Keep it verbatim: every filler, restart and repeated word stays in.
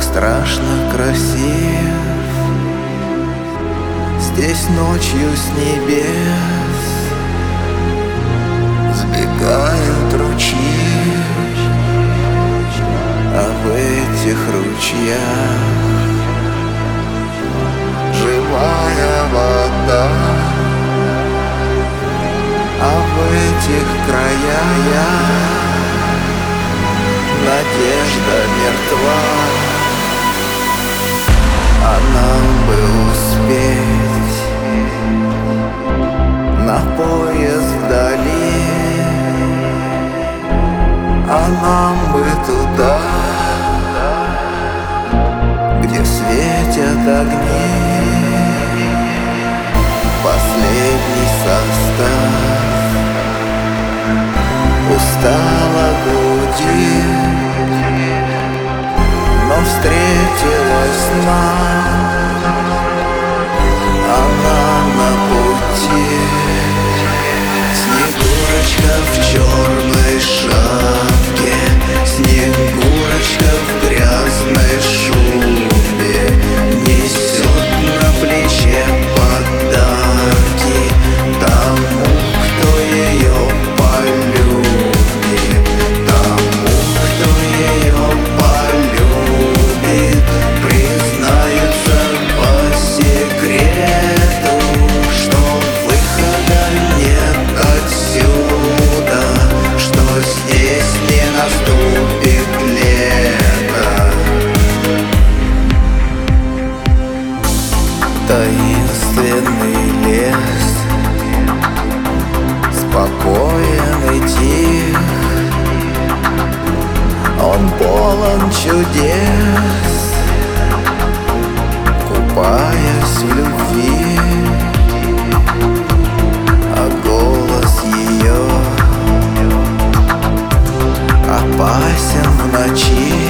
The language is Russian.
страшно красив. Здесь ночью с небес сбегают ручьи, а в этих ручьях живая вода. А в этих краях надежда мертва. А нам бы успеть на поезд вдали, а нам бы туда, где светят огни. Последний состав устало гудит, но встретилась нам она на пути. Снегурочка в черной шапке, Снегурочка в грязной шубе, несет на плече подарки тому, кто ее полюбит, тому, кто ее полюбит. Признается по секрету, что выхода нет отсюда, что здесь не наступит лето. Таинственный лес, спокоен и тих, он полон чудес, купаясь в любви. А голос ее опасен в ночи,